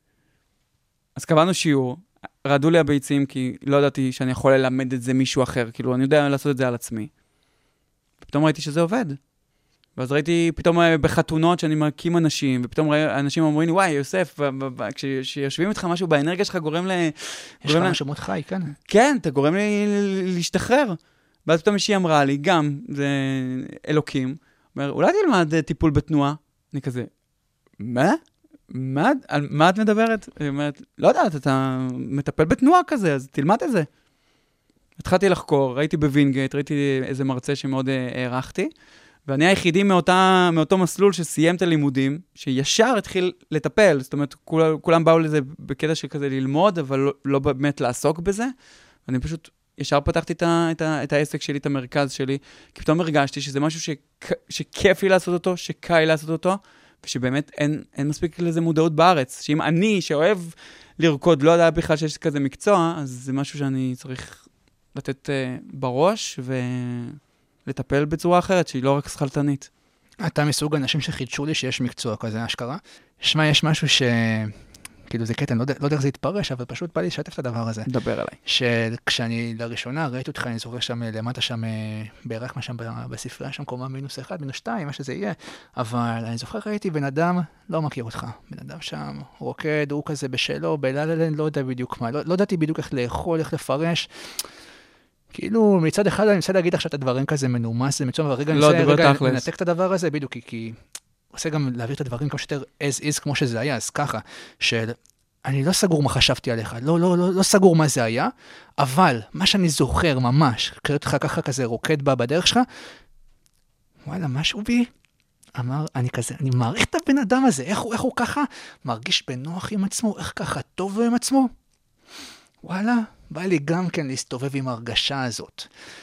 אז קבענו שיעור, רעדו לי הביצים, כי לא ידעתי שאני יכול ללמד את זה מישהו אחר. כאילו, אני יודע לעשות את זה על עצמי. פתאום ראיתי שזה עובד. ואז ראיתי פתאום בחתונות שאני מקים אנשים, ופתאום אנשים אומרים לי, וואי, יוסף, כשיושבים איתך משהו באנרגיה שלך גורם ל... יש לך משהו מאוד חי, כן? כן, אתה גורם לי להשתחרר. ואז פתאום מישהי אמרה לי, גם, זה אלוקים, אומר, אולי תלמד טיפול בתנועה? אני כזה, מה? מה, על מה את מדברת? היא אומרת, לא יודעת, אתה מטפל בתנועה כזה, אז תלמד את זה. התחלתי לחקור, ראיתי בווינגייט, ראיתי איזה מרצה שמאוד הערכתי, ואני היחידי מאותה, מאותו מסלול שסיים את הלימודים, שישר התחיל לטפל, זאת אומרת, כול, כולם באו לזה בקטע של כזה ללמוד, אבל לא, לא באמת לעסוק בזה, ואני פשוט ישר פתחתי את, ה, את, ה, את העסק שלי, את המרכז שלי, כי פתאום הרגשתי שזה משהו ש, שכיף לי לעשות אותו, שקל לעשות אותו, ושבאמת אין, אין מספיק לזה מודעות בארץ, שאם אני, שאוהב לרקוד, לא יודע בכלל שיש כזה מקצוע, אז זה משהו שאני צריך לתת uh, בראש, ו... לטפל בצורה אחרת, שהיא לא רק שכלתנית. אתה מסוג אנשים שחידשו לי שיש מקצוע כזה, אשכרה. שמע, יש משהו ש... כאילו זה קטן, לא יודע, לא יודע איך זה יתפרש, אבל פשוט בא לי לשתף את הדבר הזה. דבר עליי. שכשאני לראשונה ראיתי אותך, אני זוכר שם למטה שם, בערך מה שם בספרייה, שם קומה מינוס אחד, מינוס שתיים, מה שזה יהיה. אבל אני זוכר ראיתי בן אדם, לא מכיר אותך. בן אדם שם רוקד, הוא כזה בשלו, בלללן, לא יודע בדיוק מה. לא, לא ידעתי בדיוק איך לאכול, איך לפרש. כאילו, מצד אחד אני רוצה להגיד עכשיו את הדברים כזה מנומס, זה מצוין, אבל רגע אני רוצה רגע לנתק את הדבר הזה, בדיוק, כי, כי עושה גם להעביר את הדברים כמו שיותר as is כמו שזה היה, אז ככה, של אני לא סגור מה חשבתי עליך, לא, לא, לא, לא סגור מה זה היה, אבל מה שאני זוכר ממש, קראתי לך ככה כזה רוקד בה בדרך שלך, וואלה, משהו בי, אמר, אני כזה, אני מעריך את הבן אדם הזה, איך הוא, איך הוא ככה מרגיש בנוח עם עצמו, איך ככה טוב לו עם עצמו, וואלה, בא לי גם כן להסתובב עם ההרגשה הזאת.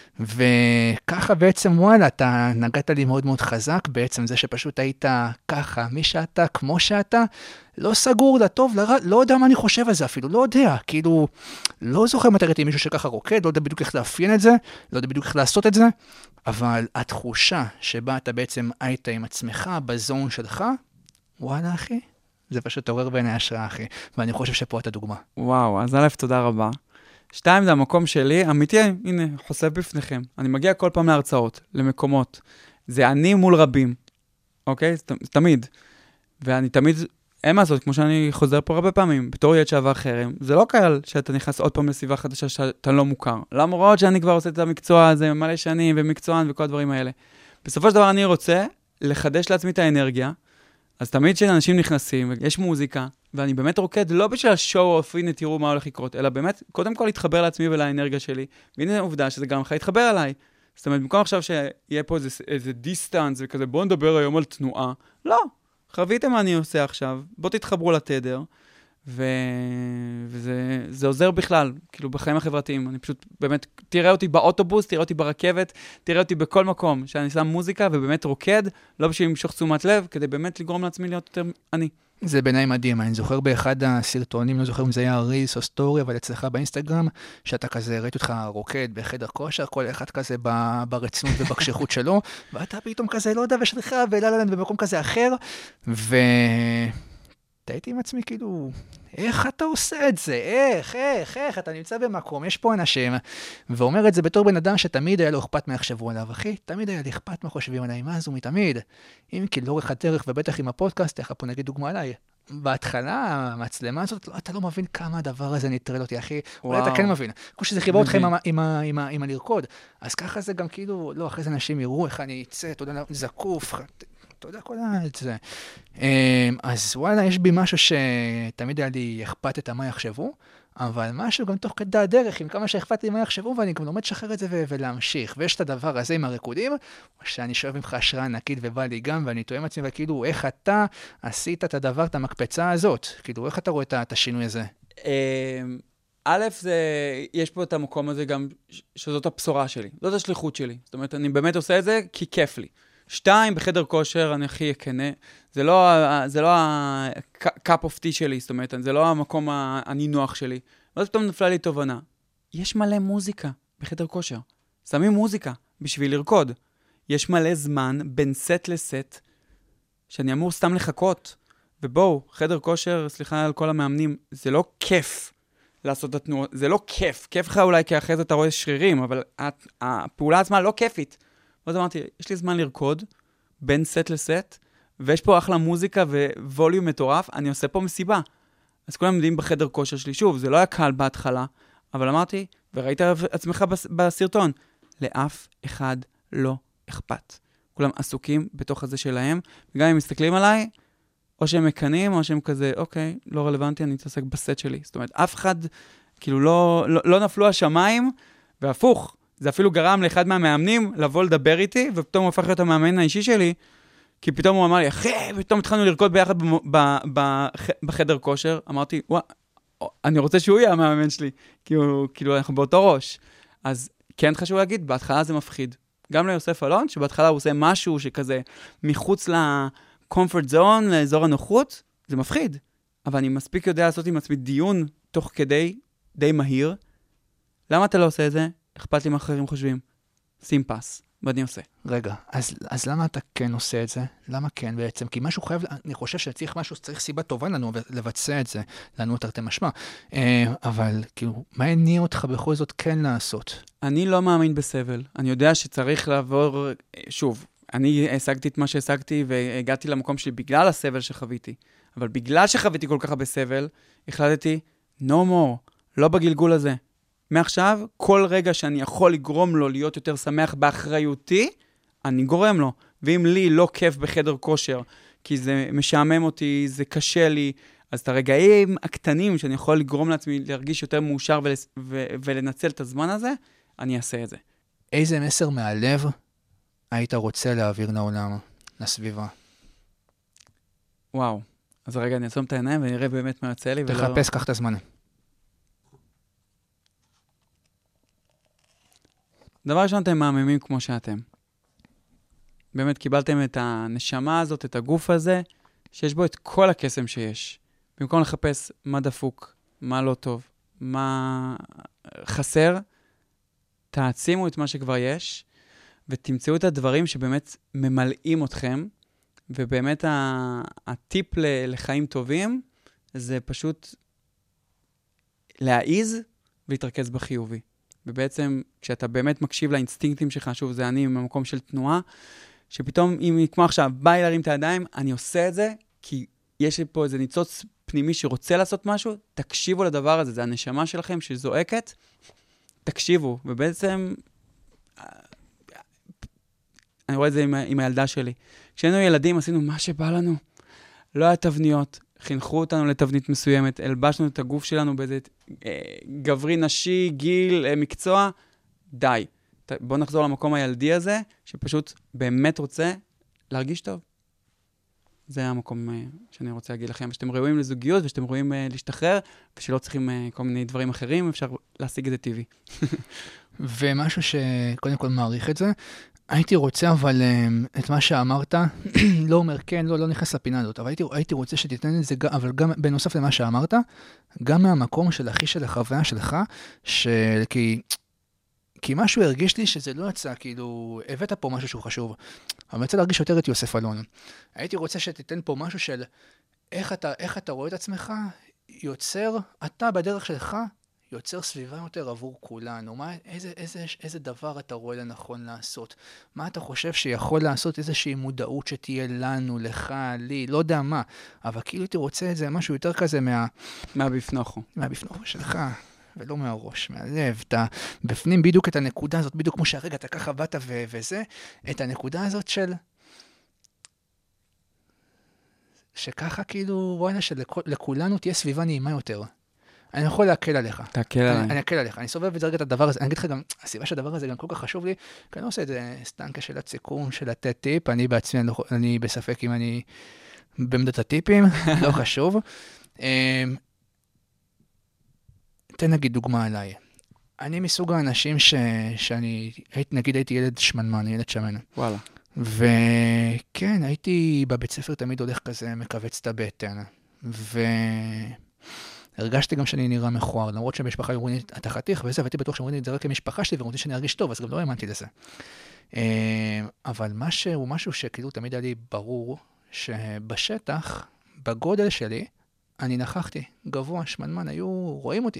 וככה בעצם, וואלה, אתה נגעת לי מאוד מאוד חזק, בעצם זה שפשוט היית ככה, מי שאתה, כמו שאתה, לא סגור, לטוב, לרע, לא יודע מה אני חושב על זה אפילו, לא יודע, כאילו, לא זוכר מתי ראיתי מישהו שככה רוקד, לא יודע בדיוק איך לאפיין את זה, לא יודע בדיוק איך לעשות את זה, אבל התחושה שבה אתה בעצם היית עם עצמך, בזון שלך, וואלה, אחי, זה פשוט עורר בעיני השראה, אחי, ואני חושב שפה אתה דוגמה. וואו, אז א', תודה רבה. שתיים, זה המקום שלי, אמיתי, הנה, חושף בפניכם. אני מגיע כל פעם להרצאות, למקומות. זה אני מול רבים, אוקיי? זה תמיד. ואני תמיד אין מה זאת, כמו שאני חוזר פה הרבה פעמים, בתור ילד שעבר חרם, זה לא קל שאתה נכנס עוד פעם לסביבה חדשה שאתה לא מוכר. למרות שאני כבר עושה את המקצוע הזה מלא שנים, ומקצוען וכל הדברים האלה. בסופו של דבר אני רוצה לחדש לעצמי את האנרגיה, אז תמיד כשאנשים נכנסים, יש מוזיקה, ואני באמת רוקד לא בשביל השואו אוף, הנה תראו מה הולך לקרות, אלא באמת, קודם כל להתחבר לעצמי ולאנרגיה שלי, והנה העובדה שזה גם לך להתחבר עליי. זאת אומרת, במקום עכשיו שיהיה פה איזה, איזה דיסטנס וכזה, בואו נדבר היום על תנועה. לא, חוויתם מה אני עושה עכשיו, בואו תתחברו לתדר, ו... וזה זה עוזר בכלל, כאילו בחיים החברתיים. אני פשוט, באמת, תראה אותי באוטובוס, תראה אותי ברכבת, תראה אותי בכל מקום, שאני שם מוזיקה ובאמת רוקד, לא בשביל למשוך תשומת לב, כדי באמת לגרום לעצמי להיות יותר אני. זה בעיניי מדהים, אני זוכר באחד הסרטונים, לא זוכר אם זה היה רילס או סטורי, אבל אצלך באינסטגרם, שאתה כזה, ראיתי אותך רוקד בחדר כושר, כל אחד כזה ברצנות ובקשיחות שלו, ואתה פתאום כזה, לא יודע, ושלך, וללנד במקום כזה אחר, ו... תהייתי עם עצמי כאילו, איך אתה עושה את זה? איך, איך, איך, אתה נמצא במקום, יש פה אנשים, ואומר את זה בתור בן אדם שתמיד היה לו אכפת מה יחשבו עליו, אחי, תמיד היה לי אכפת מה חושבים עליי, מה זו מתמיד? אם כי לאורך הדרך, ובטח עם הפודקאסט, איך פה נגיד דוגמה עליי, בהתחלה, המצלמה הזאת, לא, אתה לא מבין כמה הדבר הזה נטרל אותי, אחי, אולי אתה כן מבין, כמו שזה חיבה אותך עם, עם, עם, עם הלרקוד, אז ככה זה גם כאילו, לא, אחרי זה אנשים יראו איך אני אצא, אתה יודע, זקוף, אתה יודע, כל זה. אז וואלה, יש בי משהו שתמיד היה לי אכפת את מה יחשבו, אבל משהו גם תוך כדי הדרך, עם כמה שאכפת לי מה יחשבו, ואני גם לומד לשחרר את זה ו- ולהמשיך. ויש את הדבר הזה עם הריקודים, שאני שואב ממך השראה ענקית ובא לי גם, ואני תואם עצמי, וכאילו, איך אתה עשית את הדבר, את המקפצה הזאת? כאילו, איך אתה רואה את השינוי הזה? א', זה, יש פה את המקום הזה גם, שזאת הבשורה שלי, זאת השליחות שלי. זאת אומרת, אני באמת עושה את זה כי כיף לי. שתיים, בחדר כושר, אני הכי יקנה. זה לא, זה לא ה-cup of tea שלי, זאת אומרת, זה לא המקום הנינוח שלי. ואז פתאום נפלה לי תובנה. יש מלא מוזיקה בחדר כושר. שמים מוזיקה בשביל לרקוד. יש מלא זמן בין סט לסט, שאני אמור סתם לחכות. ובואו, חדר כושר, סליחה על כל המאמנים, זה לא כיף לעשות את התנועות. זה לא כיף. כיף לך אולי כי אחרי זה אתה רואה שרירים, אבל הפעולה עצמה לא כיפית. ואז אמרתי, יש לי זמן לרקוד, בין סט לסט, ויש פה אחלה מוזיקה וווליום מטורף, אני עושה פה מסיבה. אז כולם יודעים בחדר כושר שלי, שוב, זה לא היה קל בהתחלה, אבל אמרתי, וראית עצמך בסרטון, לאף אחד לא אכפת. כולם עסוקים בתוך הזה שלהם, וגם אם מסתכלים עליי, או שהם מקנים, או שהם כזה, אוקיי, לא רלוונטי, אני אתעסק בסט שלי. זאת אומרת, אף אחד, כאילו, לא, לא, לא נפלו השמיים, והפוך, זה אפילו גרם לאחד מהמאמנים לבוא לדבר איתי, ופתאום הוא הפך להיות המאמן האישי שלי, כי פתאום הוא אמר לי, אחי, פתאום התחלנו לרקוד ביחד בחדר כושר. אמרתי, וואה, אני רוצה שהוא יהיה המאמן שלי, כי הוא, כאילו, אנחנו באותו ראש. אז כן חשוב להגיד, בהתחלה זה מפחיד. גם ליוסף אלון, שבהתחלה הוא עושה משהו שכזה מחוץ ל-comfort zone, לאזור הנוחות, זה מפחיד. אבל אני מספיק יודע לעשות עם עצמי דיון תוך כדי, די מהיר. למה אתה לא עושה את זה? אכפת לי מה אחרים חושבים. שים פס, ואני עושה. רגע, אז, אז למה אתה כן עושה את זה? למה כן בעצם? כי משהו חייב, אני חושב שצריך משהו, צריך סיבה טובה לנו לבצע את זה, לנו תרתי משמע. אבל כאילו, מה הניע אותך בכל זאת כן לעשות? אני לא מאמין בסבל. אני יודע שצריך לעבור, שוב, אני השגתי את מה שהשגתי, והגעתי למקום שלי בגלל הסבל שחוויתי. אבל בגלל שחוויתי כל כך הרבה סבל, החלטתי, no more, לא בגלגול הזה. מעכשיו, כל רגע שאני יכול לגרום לו להיות יותר שמח באחריותי, אני גורם לו. ואם לי לא כיף בחדר כושר, כי זה משעמם אותי, זה קשה לי, אז את הרגעים הקטנים שאני יכול לגרום לעצמי להרגיש יותר מאושר ול... ו... ולנצל את הזמן הזה, אני אעשה את זה. איזה מסר מהלב היית רוצה להעביר לעולם, לסביבה? וואו. אז רגע, אני אעצום את העיניים ונראה באמת מה יוצא לי. תחפש, קח את הזמן. דבר ראשון, אתם מהממים כמו שאתם. באמת קיבלתם את הנשמה הזאת, את הגוף הזה, שיש בו את כל הקסם שיש. במקום לחפש מה דפוק, מה לא טוב, מה חסר, תעצימו את מה שכבר יש, ותמצאו את הדברים שבאמת ממלאים אתכם, ובאמת הטיפ לחיים טובים, זה פשוט להעיז ולהתרכז בחיובי. ובעצם, כשאתה באמת מקשיב לאינסטינקטים שלך, שוב, זה אני במקום של תנועה, שפתאום, אם כמו עכשיו, בא לי להרים את הידיים, אני עושה את זה, כי יש פה איזה ניצוץ פנימי שרוצה לעשות משהו, תקשיבו לדבר הזה, זה הנשמה שלכם שזועקת, תקשיבו, ובעצם, אני רואה את זה עם, עם הילדה שלי. כשהיינו ילדים עשינו מה שבא לנו, לא היה תבניות, חינכו אותנו לתבנית מסוימת, הלבשנו את הגוף שלנו באיזה אה, גברי, נשי, גיל, אה, מקצוע, די. בואו נחזור למקום הילדי הזה, שפשוט באמת רוצה להרגיש טוב. זה המקום אה, שאני רוצה להגיד לכם, שאתם ראויים לזוגיות, ושאתם ראויים אה, להשתחרר, ושלא צריכים אה, כל מיני דברים אחרים, אפשר להשיג את זה טבעי. ומשהו שקודם כל מעריך את זה, הייתי רוצה אבל את מה שאמרת, לא אומר כן, לא, לא נכנס לפינה הזאת, אבל הייתי, הייתי רוצה שתיתן את זה, אבל גם בנוסף למה שאמרת, גם מהמקום של אחי של החוויה שלך, של, כי, כי משהו הרגיש לי שזה לא יצא, כאילו, הבאת פה משהו שהוא חשוב, אבל אני רוצה להרגיש יותר את יוסף אלון. הייתי רוצה שתיתן פה משהו של איך אתה, איך אתה רואה את עצמך, יוצר, אתה בדרך שלך, יוצר סביבה יותר עבור כולנו. מה, איזה, איזה, איזה דבר אתה רואה לנכון לעשות? מה אתה חושב שיכול לעשות איזושהי מודעות שתהיה לנו, לך, לי, לא יודע מה. אבל כאילו אתה רוצה את זה משהו יותר כזה מה... מהבפנוכו. מהבפנוכו שלך, ולא מהראש, מהלב. אתה בפנים בדיוק את הנקודה הזאת, בדיוק כמו שהרגע אתה ככה באת ו- וזה, את הנקודה הזאת של... שככה כאילו, וואלה, שלכולנו תהיה סביבה נעימה יותר. אני יכול להקל עליך. תקל עליי. אני אקל עליך. אני סובב את זה רגע את הדבר הזה. אני אגיד לך גם, הסיבה שהדבר הזה גם כל כך חשוב לי, כי אני לא עושה את זה סתם כשאלת סיכום של לתת טיפ. אני בעצמי, אני, לא, אני בספק אם אני בעמדת הטיפים, לא חשוב. תן נגיד דוגמה עליי. אני מסוג האנשים ש, שאני, נגיד הייתי ילד שמנמן, ילד שמן. וואלה. וכן, הייתי בבית ספר תמיד הולך כזה, מקווץ את הבטן. ו... הרגשתי גם שאני נראה מכוער, למרות שהמשפחה אמרו לי, אתה חתיך וזה, והייתי בטוח שאמרו לי את זה רק כמשפחה שלי, ורוצים שאני ארגיש טוב, אז גם לא האמנתי לזה. אבל משהו, משהו שכאילו תמיד היה לי ברור, שבשטח, בגודל שלי, אני נכחתי, גבוה, שמנמן, היו רואים אותי.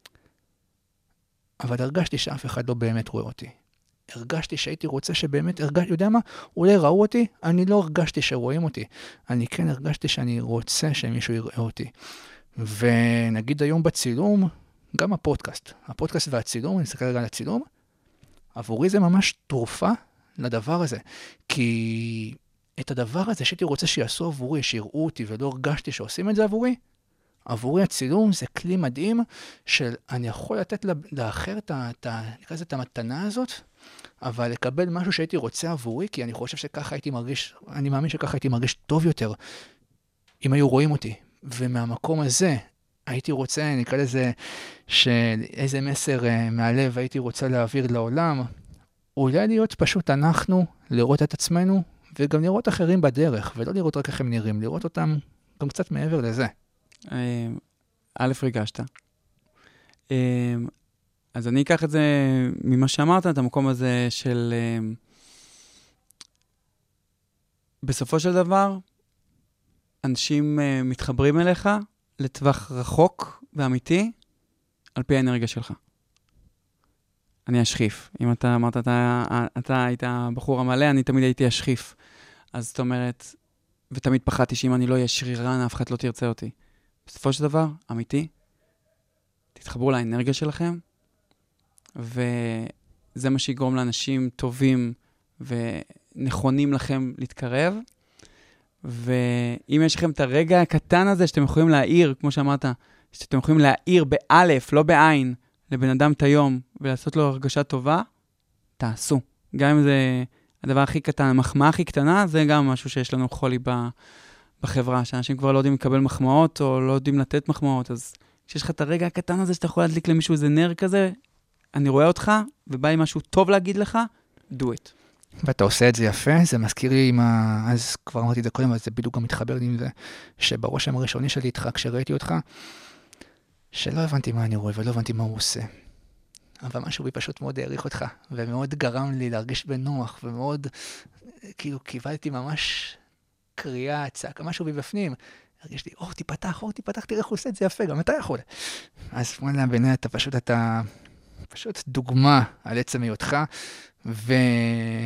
אבל הרגשתי שאף אחד לא באמת רואה אותי. הרגשתי שהייתי רוצה שבאמת, הרגש, יודע מה? אולי ראו אותי, אני לא הרגשתי שרואים אותי. אני כן הרגשתי שאני רוצה שמישהו יראה אותי. ונגיד היום בצילום, גם הפודקאסט, הפודקאסט והצילום, אני אסתכל רגע על הצילום, עבורי זה ממש תרופה לדבר הזה, כי את הדבר הזה שהייתי רוצה שיעשו עבורי, שיראו אותי ולא הרגשתי שעושים את זה עבורי, עבורי הצילום זה כלי מדהים של אני יכול לתת לאחר את, את, נקרא לזה, את המתנה הזאת, אבל לקבל משהו שהייתי רוצה עבורי, כי אני חושב שככה הייתי מרגיש, אני מאמין שככה הייתי מרגיש טוב יותר, אם היו רואים אותי. ומהמקום הזה הייתי רוצה, נקרא לזה, שאיזה מסר uh, מהלב הייתי רוצה להעביר לעולם, אולי להיות פשוט אנחנו, לראות את עצמנו, וגם לראות אחרים בדרך, ולא לראות רק איך הם נראים, לראות אותם גם קצת מעבר לזה. א', ריגשת. אז אני אקח את זה ממה שאמרת, את המקום הזה של... בסופו של דבר, אנשים uh, מתחברים אליך לטווח רחוק ואמיתי על פי האנרגיה שלך. אני אשחיף. אם אתה אמרת, אתה, אתה היית בחור המלא, אני תמיד הייתי אשחיף. אז זאת אומרת, ותמיד פחדתי שאם אני לא אהיה שרירן, אף אחד לא תרצה אותי. בסופו של דבר, אמיתי, תתחברו לאנרגיה שלכם, וזה מה שיגרום לאנשים טובים ונכונים לכם להתקרב, ואם יש לכם את הרגע הקטן הזה שאתם יכולים להעיר, כמו שאמרת, שאתם יכולים להעיר באלף, לא בעין, לבן אדם את היום, ולעשות לו הרגשה טובה, תעשו. גם אם זה הדבר הכי קטן, המחמאה הכי קטנה, זה גם משהו שיש לנו חולי בחברה, שאנשים כבר לא יודעים לקבל מחמאות, או לא יודעים לתת מחמאות, אז כשיש לך את הרגע הקטן הזה, שאתה יכול להדליק למישהו איזה נר כזה, אני רואה אותך, ובא עם משהו טוב להגיד לך, do it. ואתה עושה את זה יפה, זה מזכיר לי עם ה... אז כבר אמרתי את זה קודם, אבל זה בדיוק גם מתחבר לי עם זה, שברושם הראשוני שלי איתך, כשראיתי אותך, שלא הבנתי מה אני רואה ולא הבנתי מה הוא עושה. אבל משהו בי פשוט מאוד העריך אותך, ומאוד גרם לי להרגיש בנוח, ומאוד, כאילו, קיבלתי ממש קריאה, צעקה, משהו בי בפנים. הרגיש לי, אור, תיפתח, אור, תיפתח, תראה איך הוא עושה את זה יפה, גם אתה יכול. אז וואלה, בעיניי, אתה פשוט, אתה פשוט דוגמה על עצם היותך,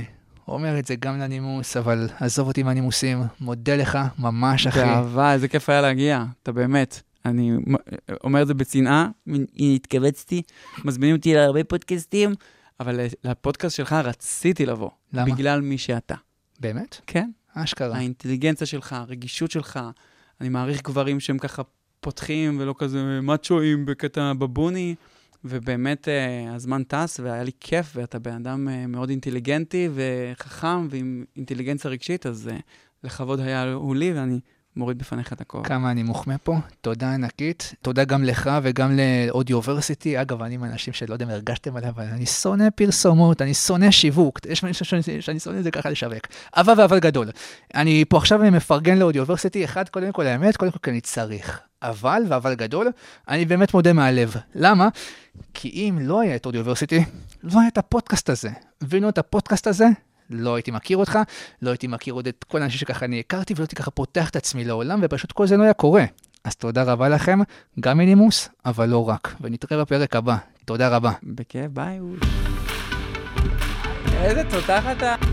אומר את זה גם לנימוס, אבל עזוב אותי מהנימוסים, מודה לך ממש, אחי. באהבה, איזה כיף היה להגיע, אתה באמת. אני אומר את זה בצנעה, התכווצתי, מזמינים אותי להרבה פודקאסטים, אבל לפודקאסט שלך רציתי לבוא. למה? בגלל מי שאתה. באמת? כן. אשכרה. האינטליגנציה שלך, הרגישות שלך, אני מעריך גברים שהם ככה פותחים ולא כזה מצ'ואים בקטע בבוני, ובאמת הזמן טס והיה לי כיף, ואתה בן אדם מאוד אינטליגנטי וחכם ועם אינטליגנציה רגשית, אז לכבוד היה הוא לי ואני מוריד בפניך את הכל. כמה אני מוחמא פה, תודה ענקית, תודה גם לך וגם לאודיוברסיטי, אגב, אני עם אנשים שלא יודע אם הרגשתם עליו, אבל אני שונא פרסומות, אני שונא שיווק, יש משהו שאני שונא את זה ככה לשווק, אבל ואבל גדול. אני פה עכשיו מפרגן לאודיוברסיטי, אחד, קודם כל האמת, קודם כל כי אני צריך, אבל ואבל גדול, אני באמת מודה מהלב. למה? כי אם לא היה את אודיוברסיטי, לא היה את הפודקאסט הזה, וינו את הפודקאסט הזה, לא הייתי מכיר אותך, לא הייתי מכיר עוד את כל האנשים שככה אני הכרתי, ולא הייתי ככה פותח את עצמי לעולם, ופשוט כל זה לא היה קורה. אז תודה רבה לכם, גם מנימוס, אבל לא רק. ונתראה בפרק הבא. תודה רבה. בכיף, ביי. איזה תותח אתה.